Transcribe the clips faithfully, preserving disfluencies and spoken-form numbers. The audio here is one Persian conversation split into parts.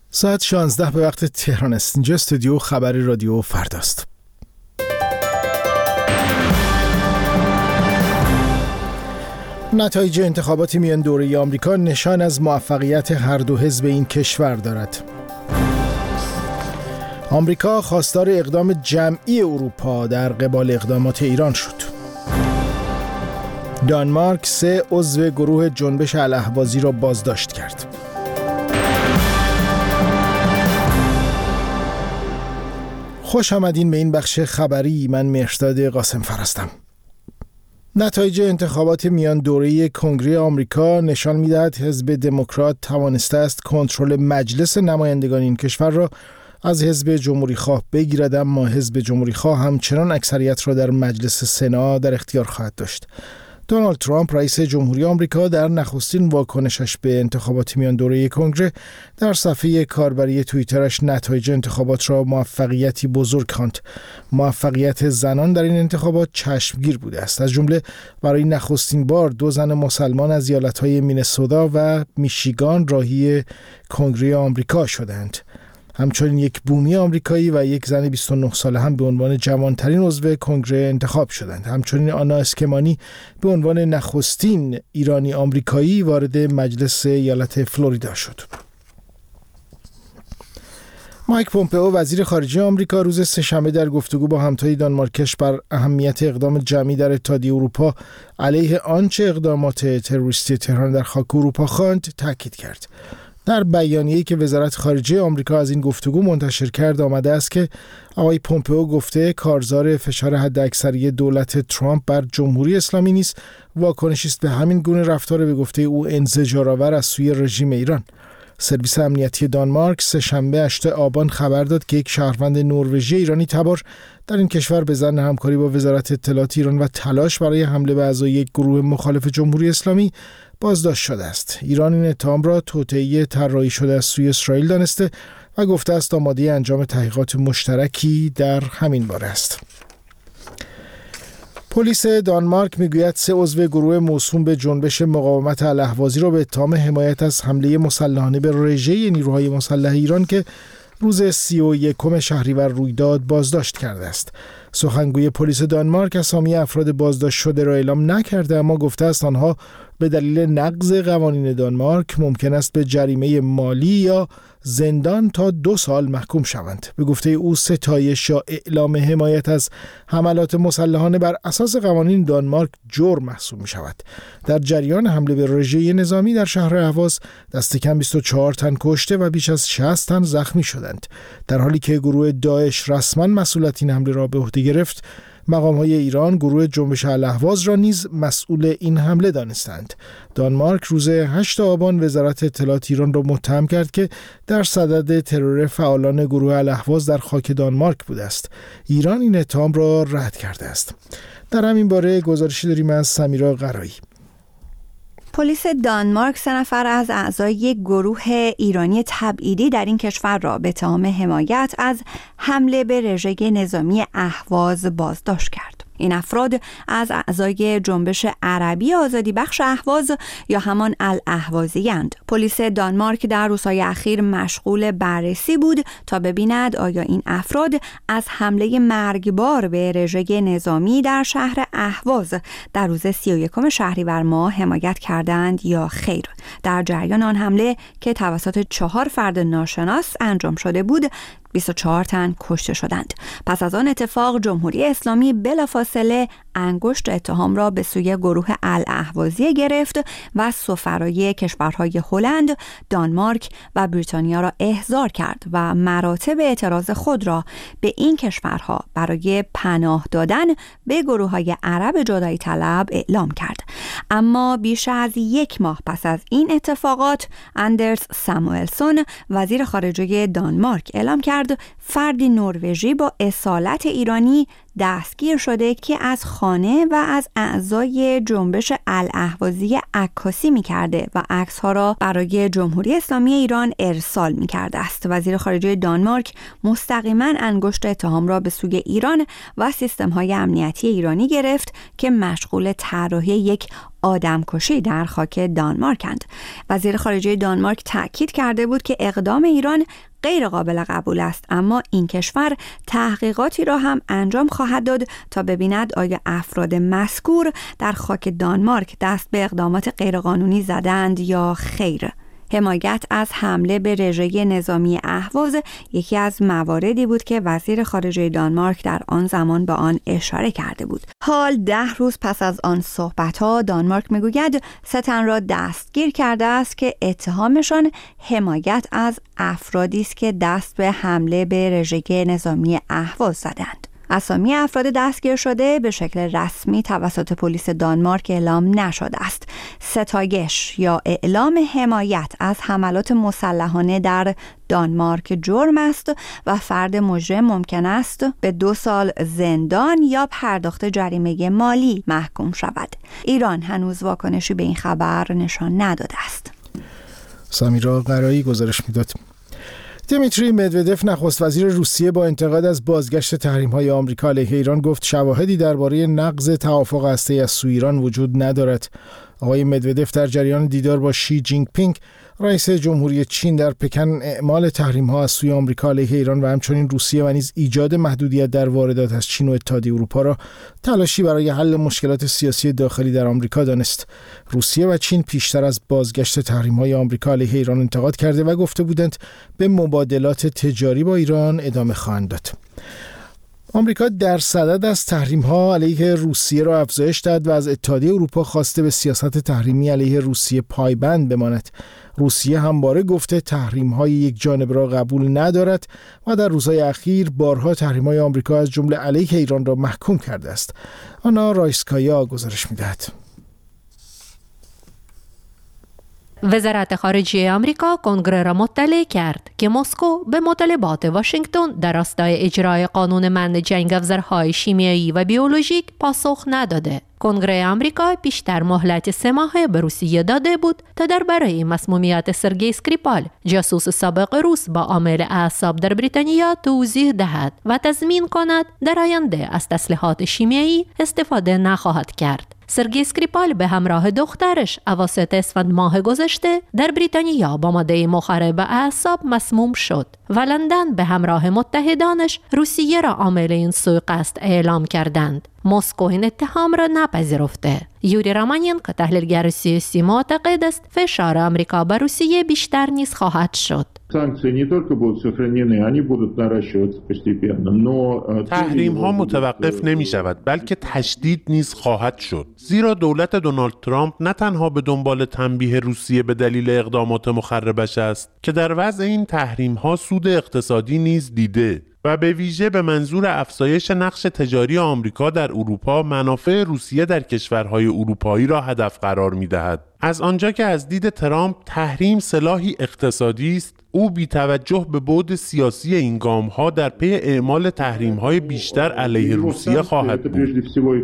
ساعت شانزده به وقت تهران است. اینجا استودیو خبری رادیو فرداست. نتایج انتخابات میان دوره آمریکا نشان از موفقیت هر دو حزب این کشور دارد. آمریکا خواستار اقدام جمعی اروپا در قبال اقدامات ایران شد. دانمارک سه عضو گروه جنبش الاهوازی را بازداشت کرد. خوش آمدین به این بخش خبری. من مهرداد قاسم هستم. نتایج انتخابات میان دوره کنگره آمریکا نشان می‌دهد حزب دموکرات توانسته است کنترل مجلس نمایندگان این کشور را از حزب جمهوری خواه بگیرد، اما حزب جمهوری خواه همچنان اکثریت را در مجلس سنا در اختیار خواهد داشت. دونالد ترامپ رئیس جمهوری آمریکا در نخستین واکنشش به انتخابات میان دوره کنگره در صفحه کاربری توییترش نتایج انتخابات را موفقیتی بزرگ خواند. موفقیت زنان در این انتخابات چشمگیر بوده است. از جمله برای نخستین بار دو زن مسلمان از ایالت‌های مینسوتا و میشیگان راهی کنگره آمریکا شدند. همچنین یک بومی آمریکایی و یک زن بیست و نه ساله هم به عنوان جوانترین عضو کنگره انتخاب شدند. همچنین آنا اسکمانی به عنوان نخستین ایرانی آمریکایی وارد مجلس ایالت فلوریدا شد. مایک پومپئو وزیر خارجه آمریکا روز سه‌شنبه در گفتگو با همتای دانمارکش بر اهمیت اقدام جمعی در اتحادیه اروپا علیه آنچه اقدامات تروریستی تهران در خاک اروپا خواند تاکید کرد. در بیانیه‌ای که وزارت خارجه آمریکا از این گفتگو منتشر کرد آمده است که آقای پومپئو گفته کارزار فشار حداکثری دولت ترامپ بر جمهوری اسلامی نیست، واکنشی است به همین گونه رفتار به گفته او انزجارآور از سوی رژیم ایران. سرویس امنیتی دانمارک سه‌شنبه هشتم آبان خبر داد که یک شهروند نروژی ایرانی تبار در این کشور به ظن همکاری با وزارت اطلاعات ایران و تلاش برای حمله به اعضای یک گروه مخالف جمهوری اسلامی بازداشت شده است. ایران این اتهام را توطئه طراحی شده از سوی اسرائیل دانسته و گفته است آماده انجام تحقیقات مشترکی در همین باره است. پلیس دانمارک میگوید سه عضو گروه موسوم به جنبش مقاومت الاهوازی را به اتهام حمایت از حمله مسلحانه به رژه نیروهای مسلح ایران که روز سی و یکم شهریور روی داد بازداشت کرده است. سخنگوی پلیس دانمارک اسامی افراد بازداشت شده را اعلام نکرده، اما گفته است آنها به دلیل نقض قوانین دانمارک ممکن است به جریمه مالی یا زندان تا دو سال محکوم شوند. به گفته او ستایش یا اعلام حمایت از حملات مسلحانه بر اساس قوانین دانمارک جرم محسوب می شود. در جریان حمله به رژه نظامی در شهر اهواز دست کم بیست و چهار تن کشته و بیش از شصت تن زخمی شدند. در حالی که گروه داعش رسما مسئولیت این حمله را به عهده گرفت، مقام‌های ایران گروه جنبش الاهواز را نیز مسئول این حمله دانستند. دانمارک روز هشتم آبان وزارت اطلاعات ایران را متهم کرد که در صدد ترور فعالان گروه الاهواز در خاک دانمارک بوده است. ایران این اتهام را رد کرده است. در همین باره گزارشی داریم از سمیرا قرایی. پلیس دانمارک سه نفر از اعضای یک گروه ایرانی تبعیدی در این کشور را به اتهام حمایت از حمله به رژه نظامی اهواز بازداشت کرد. این افراد از اعضای جنبش عربی آزادی بخش اهواز یا همان الاهوازی اند. پلیس دانمارک در روزهای اخیر مشغول بررسی بود تا ببیند آیا این افراد از حمله مرگبار به رژه نظامی در شهر اهواز در روز سی و یکم شهریور ماه حمایت کردند یا خیر. در جریان آن حمله که توسط چهار فرد ناشناس انجام شده بود، بیست و چهار تن کشته شدند. پس از آن اتفاق جمهوری اسلامی بلافاصله انگشت اتهام را به سوی گروه الاهوازی گرفت و سفرای کشورهای هلند، دانمارک و بریتانیا را احضار کرد و مراتب اعتراض خود را به این کشورها برای پناه دادن به گروه‌های عرب جدایی طلب اعلام کرد. اما بیش از یک ماه پس از این اتفاقات، اندرس ساموئلسون وزیر خارجه دانمارک اعلام کرد فردی نروژی با اصالت ایرانی دستگیر شده که از خانه و از اعضای جنبش الاهوازی عکاسی می‌کرده و عکس‌ها را برای جمهوری اسلامی ایران ارسال می‌کرده است. وزیر خارجه دانمارک مستقیما انگشت اتهام را به سوی ایران و سیستم‌های امنیتی ایرانی گرفت که مشغول طراحی یک آدمکشی در خاک دانمارکند. وزیر خارجه دانمارک تأکید کرده بود که اقدام ایران غیر قابل قبول است، اما این کشور تحقیقاتی را هم انجام خواهد داد تا ببیند آیا افراد مذکور در خاک دانمارک دست به اقدامات غیرقانونی زدند یا خیر. حمایت از حمله به رژه نظامی اهواز یکی از مواردی بود که وزیر خارجه دانمارک در آن زمان به آن اشاره کرده بود. حال ده روز پس از آن صحبت‌ها دانمارک میگوید سه تن را دستگیر کرده است که اتهامشان حمایت از افرادی است که دست به حمله به رژه نظامی اهواز زدند. اسامی افراد دستگیر شده به شکل رسمی توسط پلیس دانمارک اعلام نشده است. ستایش یا اعلام حمایت از حملات مسلحانه در دانمارک جرم است و فرد مجرم ممکن است به دو سال زندان یا پرداخت جریمه مالی محکوم شود. ایران هنوز واکنشی به این خبر نشان نداده است. سمیرا قرایی گزارش میداد. دیمیتری مدودف نخست وزیر روسیه با انتقاد از بازگشت تحریم‌های آمریکا علیه ایران گفت شواهدی درباره نقض توافق هسته‌ای از سوی ایران وجود ندارد. آقای مدودف در جریان دیدار با شی جینگ پینگ رئیس جمهوری چین در پکن اعمال تحریم‌ها از سوی آمریکا علیه ایران و همچنین روسیه و نیز ایجاد محدودیت در واردات از چین و اتحادیه اروپا را تلاشی برای حل مشکلات سیاسی داخلی در آمریکا دانست. روسیه و چین پیشتر از بازگشت تحریم‌های آمریکا علیه ایران انتقاد کرده و گفته بودند به مبادلات تجاری با ایران ادامه خواهند داد. آمریکا در صدد از تحریم‌ها علیه روسیه را افزایش داد و از اتحادیه اروپا خواسته به سیاست تحریمی علیه روسیه پایبند بماند. روسیه همواره گفته تحریم‌های یک جانبه را قبول ندارد و در روزهای اخیر بارها تحریم‌های آمریکا از جمله علیه ایران را محکوم کرده است. آنا رایسکایا گزارش می‌دهد. وزارت خارجه آمریکا کنگره را مطلع کرد که مسکو به مطالبات واشنگتن در راستای اجرای قانون منع جنگ افزارهای شیمیایی و بیولوژیک پاسخ نداده. کنگره آمریکا پیشتر مهلت سه ماهه به روسیه داده بود تا درباره مسمومیت سرگئی اسکریپال، جاسوس سابق روس با عامل اعصاب در بریتانیا، توضیح دهد و تضمین کند در آینده از تسلیحات شیمیایی استفاده نخواهد کرد. سرگئی اسکریپال به همراه دخترش اواسط اسفند ماه گذشته در بریتانیا با ماده مخرب اعصاب مسموم شد و لندن به همراه متحدانش روسیه را عامل این سوءقصد اعلام کردند. مسکو این اتهام را نپذیرفته. یوری رامانین که تحلیلگر سیاسی معتقد است فشار آمریکا بر روسیه بیشتر نیز خواهد شد. تحریم ها متوقف نمی شود بلکه تشدید نیز خواهد شد، زیرا دولت دونالد ترامپ نه تنها به دنبال تنبیه روسیه به دلیل اقدامات مخربش است که در وضع این تحریم ها سود اقتصادی نیز دیده و به ویژه به منظور افزایش نقش تجاری آمریکا در اروپا منافع روسیه در کشورهای اروپایی را هدف قرار می‌دهد. از آنجا که از دید ترامپ تحریم سلاحی اقتصادی است، او بی توجه به بعد سیاسی این گام‌ها در پی اعمال تحریم‌های بیشتر علیه روسیه خواهد بود.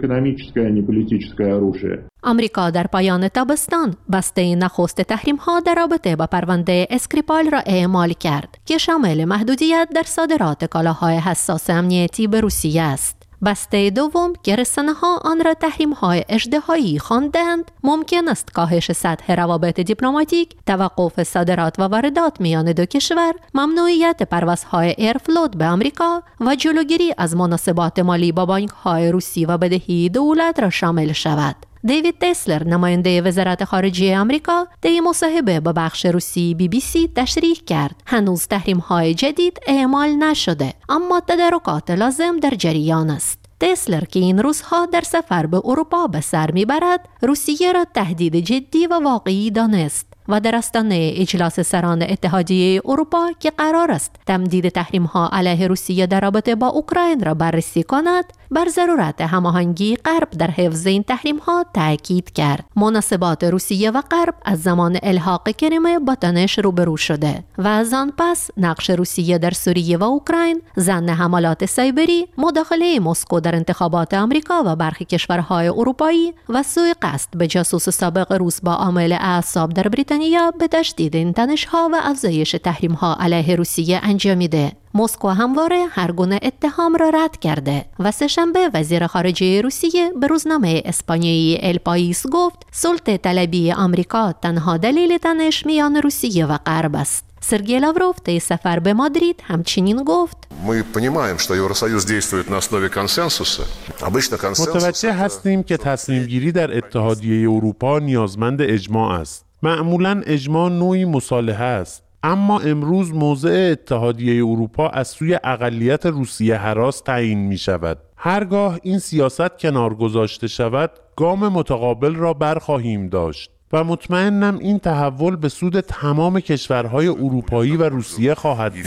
آمریکا در پایان تابستان بسته نخست تحریم‌ها در رابطه با پرونده اسکریپال را اعمال کرد که شامل محدودیت در صادرات کالاهای حساس امنیتی به روسیه است. بسته دوم که رسانه‌ها آن را تحریم‌های اژدهایی خواندند، ممکن است کاهش سطح روابط دیپلماتیک، توقف صادرات و واردات میان دو کشور، ممنوعیت پروازهای ایرفلوت به آمریکا و جلوگیری از مناسبات مالی با بانک‌های روسی و بدهی دولت را شامل شود. دیوید تسلر نماینده وزارت خارجه آمریکا در مصاحبه با بخش روسی بی بی سی تشریح کرد هنوز تحریم‌های جدید اعمال نشده، اما تدارکات لازم در جریان است. تسلر که این روزها در سفر به اروپا به سر میبرد، روسیه را تهدید جدی و واقعی دانست و در آستانه اجلاس سران اتحادیه اروپا که قرار است تمدید تحریم‌ها علیه روسیه در رابطه با اوکراین را بررسی کند، بر ضرورت هماهنگی غرب در حفظ این تحریم‌ها تاکید کرد. مناسبات روسیه و غرب از زمان الحاق کریمه با تنش روبرو شده و از آن پس نقش روسیه در سوریه و اوکراین، ضمن حملات سایبری، مداخله مسکو در انتخابات آمریکا و برخی کشورهای اروپایی و سوءقصد به جاسوس سابق روس با عامل اعصاب در بریتانیا به تشدید این تنش‌ها و افزایش تحریم‌ها علیه روسیه انجامیده. مسکو همواره هر گونه اتهام را رد کرده و سه‌شنبه وزیر خارجه روسیه به روزنامه اسپانیایی ال پایس گفت سلطه طلبی آمریکا تنها دلیل تنش میان روسیه و غرب است. سرگئی لاوروف طی سفر به مادرید همچنین گفت Мы понимаем, что Евросоюз действует на основе консенсуса. Обычно консенсус. متوجه هستیم که تصمیم گیری در اتحادیه اروپا نیازمند اجماع است. معمولاً اجماع نوعی مصالحه است. اما امروز موضع اتحادیه اروپا از سوی اقلیت روسیه هراس تعیین می شود. هرگاه این سیاست کنار گذاشته شود، گام متقابل را برخواهیم داشت. و مطمئنم این تحول به سود تمام کشورهای اروپایی و روسیه خواهد بود.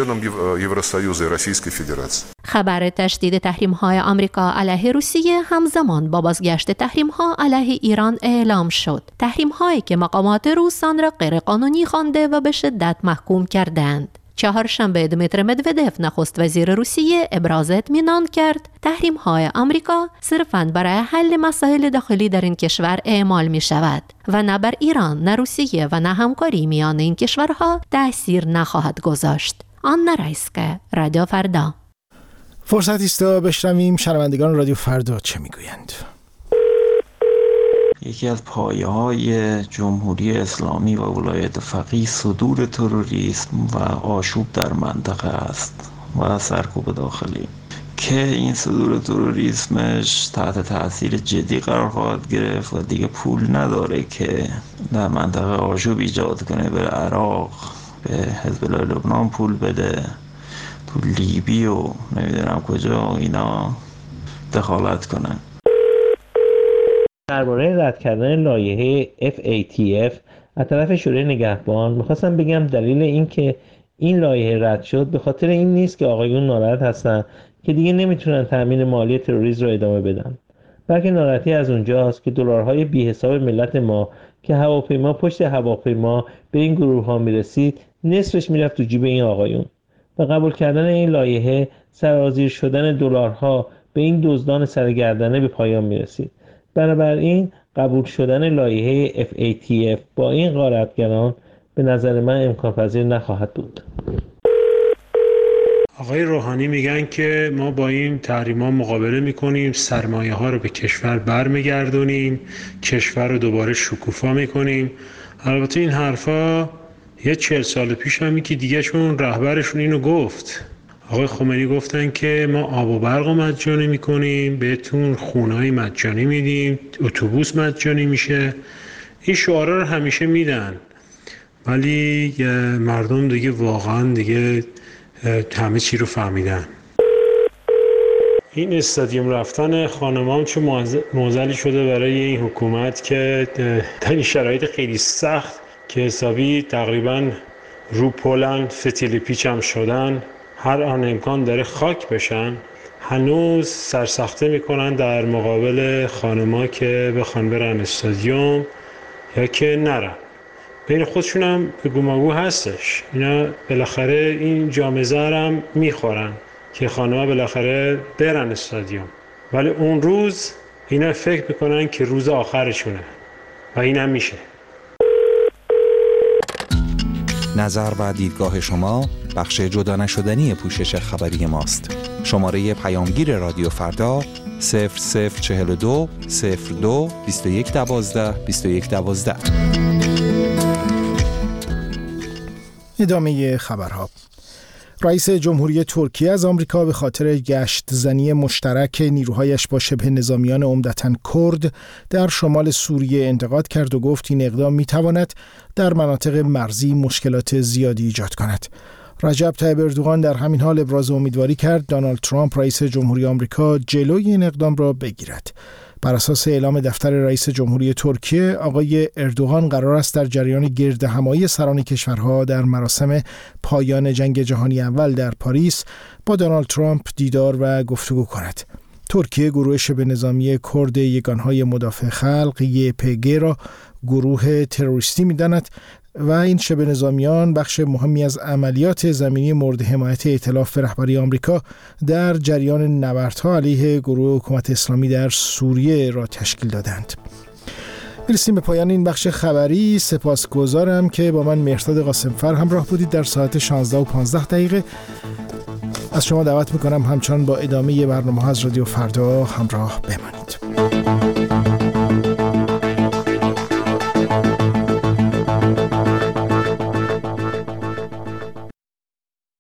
خبر تشدید تحریم‌های آمریکا علیه روسیه همزمان با بازگشت تحریم‌ها علیه ایران اعلام شد. تحریم‌هایی که مقامات روس آن را غیرقانونی خوانده و به شدت محکوم کردند. چهارشنبه دمیتر مدودف نخست وزیر روسیه ابراز اطمینان کرد تحریم‌های آمریکا صرفاً برای حل مسائل داخلی در این کشور اعمال می شود و نه بر ایران، نه روسیه و نه همکاری میان این کشورها تأثیر نخواهد گذاشت. آن رئیس که رادیو فردا. فرصتی است تا بشنویم شنوندگان رادیو فردا چه میگویند. یکی از پایه‌های جمهوری اسلامی و ولایت فقیه صدور تروریسم و آشوب در منطقه است و سرکوب داخلی که این صدور تروریسمش تحت تاثیر جدی قرار خواهد گرفت و دیگه پول نداره که در منطقه آشوب ایجاد کنه، به عراق، به حزب الله لبنان پول بده، تو لیبی و نمیدونم کجا اینا دخالت کنه. درباره رد کردن لایحه اف ای تی اف از طرف شورای نگهبان میخواستم بگم دلیل این که این لایحه رد شد به خاطر این نیست که آقایون ناراحت هستن که دیگه نمیتونن تامین مالی تروریسم رو ادامه بدن، بلکه ناراحتی از اونجاست که دلارهای بی حساب ملت ما که هواپیما پشت هواپیما به این گروه ها میرسید نصفش میرفت تو جیب این آقایون. و قبول کردن این لایحه سرازیر شدن دلارها به این دزدان سرگردنه به پایان میرسید. بنابراین قبول شدن لایحه اف ای تی اف با این غارتگران به نظر من امکان پذیر نخواهد بود. آقای روحانی میگن که ما با این تحریم‌ها مقابله میکنیم، سرمایه ها رو به کشور برمیگردونیم، کشور رو دوباره شکوفا میکنیم. البته این حرفا یه چهل سال پیش هم که دیگه چون رهبرشون اینو گفت. آقای خمینی گفتن که ما آب و برق مجانی میکنیم، بهتون خونه‌های مجانی میدیم، اتوبوس مجانی میشه. این شعارا رو همیشه میدن، ولی مردم دیگه واقعا دیگه همه چی رو فهمیدن. این استادیوم رفتن خانمام چون معضلی شده برای این حکومت که در این شرایط خیلی سخت که حسابی تقریبا رو پلن فتیلی پیچ هم شدن، هر آن امکان داره خاک بشن، هنوز سرسخته میکنن در مقابل خانما که بخوان برن استادیوم یا که نرن. بین خودشون هم بگو مگو هستش، اینا بالاخره این جامزه هم میخورن که خانما بالاخره برن استادیوم، ولی اون روز اینا فکر میکنن که روز آخرشونه و این هم میشه. نظر و دیدگاه شما بخش جدا نشدنی پوشش خبری ماست. شماره پیامگیر رادیو فردا صفر صفر چهل و دو صفر دو بیست و یک دوازده بیست و یک دوازده. ادامه خبرها. رئیس جمهوری ترکیه از آمریکا به خاطر گشت زنی مشترک نیروهایش با شبه نظامیان عمدتاً کرد در شمال سوریه انتقاد کرد و گفت این اقدام میتواند در مناطق مرزی مشکلات زیادی ایجاد کند. رجب طیب اردوغان در همین حال ابراز امیدواری کرد دونالد ترامپ رئیس جمهوری آمریکا جلوی این اقدام را بگیرد. بر اساس اعلام دفتر رئیس جمهوری ترکیه، آقای اردوغان قرار است در جریان گردهمایی سران کشورها در مراسم پایان جنگ جهانی اول در پاریس با دونالد ترامپ دیدار و گفتگو کند. ترکیه گروه شبه نظامی کرد یگانهای مدافع خلق یی پی جی را گروه تروریستی می‌داند و این شبه نظامیان بخش مهمی از عملیات زمینی مورد حمایت ائتلاف به رهبری آمریکا در جریان نبردها علیه گروه حکومت اسلامی در سوریه را تشکیل دادند. میرسیم به پایان این بخش خبری. سپاسگزارم که با من مهرداد قاسمفر همراه بودید. در ساعت شانزده و پانزده دقیقه از شما دعوت میکنم همچنان با ادامه برنامه از رادیو فردا همراه بمانید.